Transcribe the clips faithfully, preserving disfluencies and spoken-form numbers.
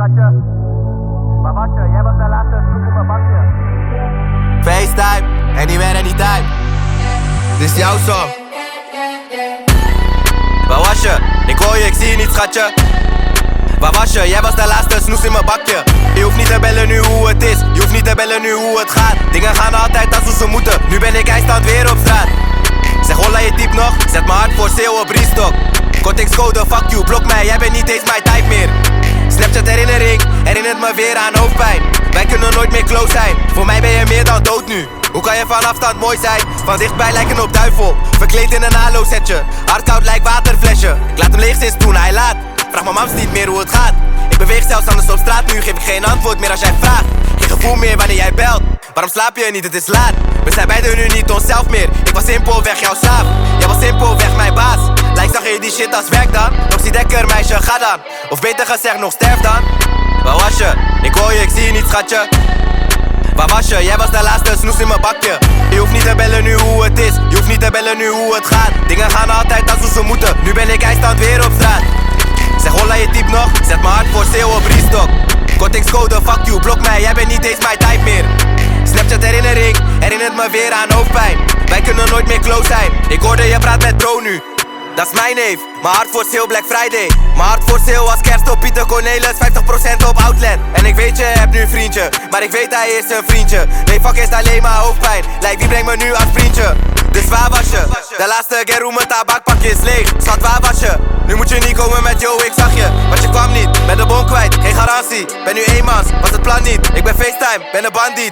schatje. Maar wat je, jij was de laatste snoep in mijn bakje. FaceTime, anywhere, anytime. Dit is jouw song. Waar was je? Ik hoor je, ik zie je niet, schatje. Waar was je? Jij was de laatste snoes in mijn bakje. Je hoeft niet te bellen nu hoe het is. Je hoeft niet te bellen nu hoe het gaat. Dingen gaan altijd als hoe ze moeten. Nu ben ik eindstand weer op straat. Zeg holla je type nog. Zet mijn hart voor sale op restock. Kortingscode, fuck you, blok mij. Jij bent niet eens mijn type meer. Snapchat herinnering, herinnert me weer aan hoofdpijn. Wij kunnen nooit meer close zijn. Voor mij ben je meer dan dood nu. Hoe kan je van afstand mooi zijn? Van dichtbij lijken op duivel. Verkleed in een halo setje. Hardkoud lijkt waterflesje. Ik laat hem leeg sinds toen hij laat. Vraag mijn mams niet meer hoe het gaat. Ik beweeg zelfs anders op straat. Nu geef ik geen antwoord meer als jij vraagt. Geen gevoel meer wanneer jij belt. Waarom slaap je niet? Het is laat. We zijn beiden nu niet onszelf meer. Ik was simpelweg jouw slaaf. Jij was simpelweg mijn baas. Lijkt zag je die shit als werk dan? Nog zie dekker meisje, ga dan. Of beter gezegd nog sterf dan. Waar was je? Ik hoor je, ik zie je niet, schatje. Waar was je? Jij was de laatste snoes in mijn bakje. Je hoeft niet te bellen nu hoe het is. Je hoeft niet te bellen nu hoe het gaat. Dingen gaan altijd als hoe ze moeten. Nu ben ik eindstand weer op straat. Zeg holla je type nog. Zet mijn hart voor sale op restock. Kortingscode, fuck you, blok mij. Jij bent niet eens mijn type meer. Snapchat herinnering, herinnert me weer aan hoofdpijn. Wij kunnen nooit meer close zijn. Ik hoorde je praat met bro nu. Dat is mijn neef, mijn hart voor sale Black Friday. Mijn hart voor sale als kerst op Pieter Cornelis, vijftig procent op outlet. En ik weet je hebt nu een vriendje, maar ik weet hij is een vriendje. Nee fuck is alleen maar hoofdpijn, lijkt wie brengt me nu als vriendje. Dus waar was je? De laatste keer hoe mijn tabakpakje is leeg. Schat waar was je? Nu moet je niet komen met yo ik zag je. Want je kwam niet, ben de bon kwijt, geen garantie. Ben nu eenmans, was het plan niet. Ik ben FaceTime, ben een bandiet.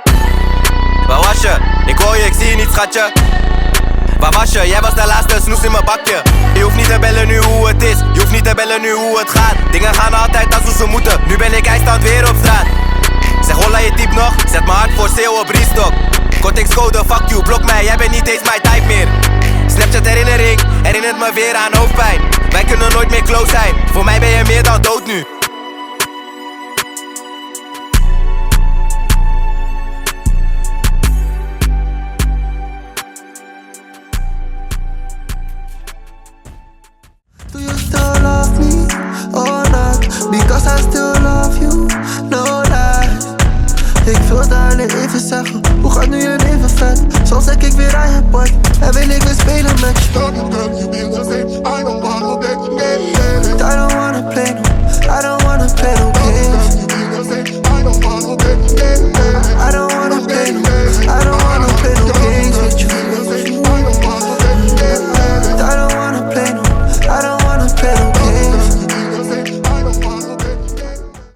Waar was je? Ik hoor je, ik zie je niet, schatje. Waar was je? Jij was de laatste snoes in mijn bakje. Je hoeft niet te bellen nu hoe het is. Je hoeft niet te bellen nu hoe het gaat. Dingen gaan altijd als hoe ze moeten. Nu ben ik eindstand weer op straat. Zeg holla je type nog. Zet mijn hart voor sale op restock. Kortingscode, fuck you, blok mij. Jij bent niet eens mijn type meer. Snapchat herinnering, herinnert me weer aan hoofdpijn. Wij kunnen nooit meer close zijn. Voor mij ben je meer dan dood nu. Do you still love me or not? Because I still love you, no lies. Ik wilde alleen even zeggen, hoe gaat nu je leven vet? Soms denk ik weer aan je boy, en